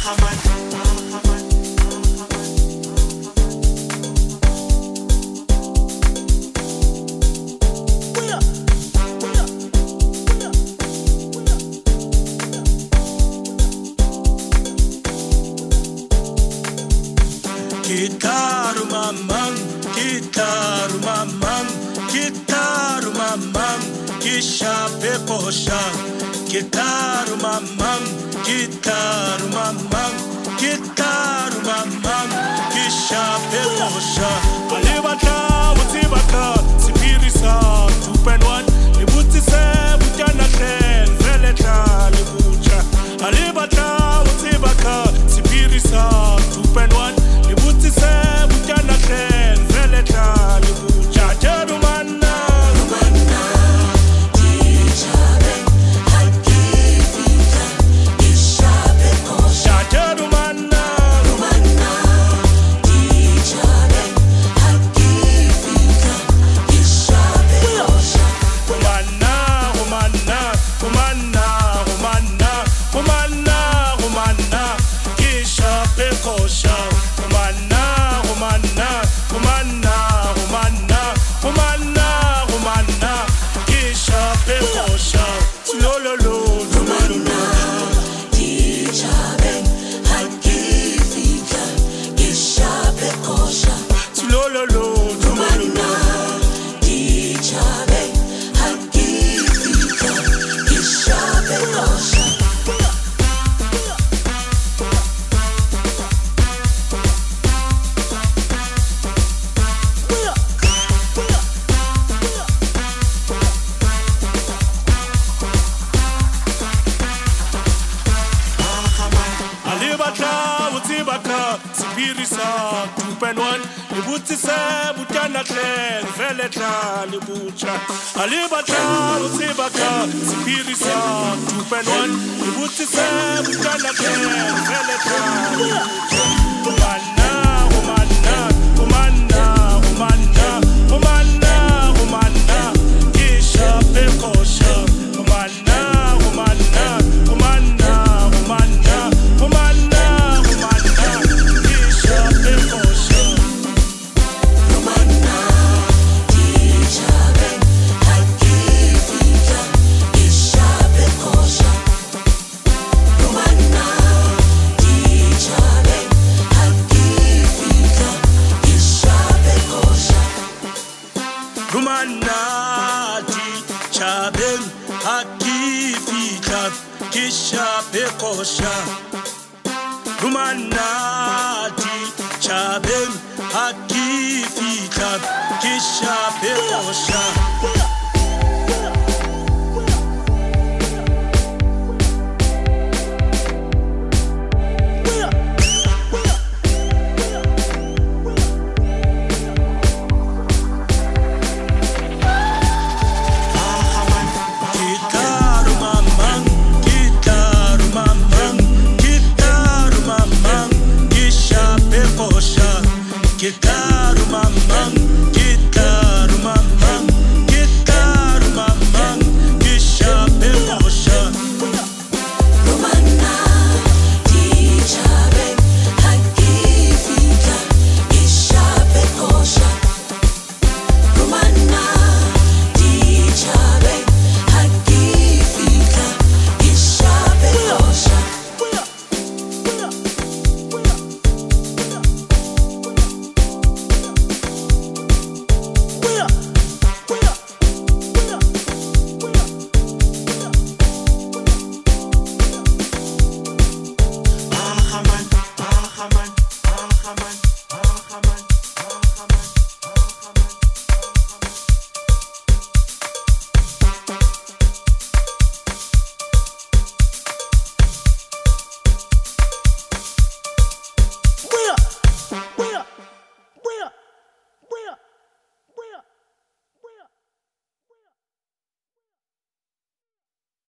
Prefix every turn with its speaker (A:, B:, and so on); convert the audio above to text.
A: Gitaru mamam, gitaru mamam, gitaru mamam, kisha pekosha. Gitaru mamam, gitaru mamam, gitaru mamam, kisha pekosha. Alibata, utibaka, sipirisa, 2.1. Libutise, butana ten, veleta, libucha. Alibata, utibaka, sipirisa, 2.1. Sipirisa 2.1 libutise butana ten veleta libucha alibata utibaka Sipirisa 2.1 libutise butana ten veleta umana umana umana umana umana umana kisha pekosha umana umana umana umana umana Rumanati chabem hakifika kisha pekosha. Rumanati chabem hakifika kisha pekosha.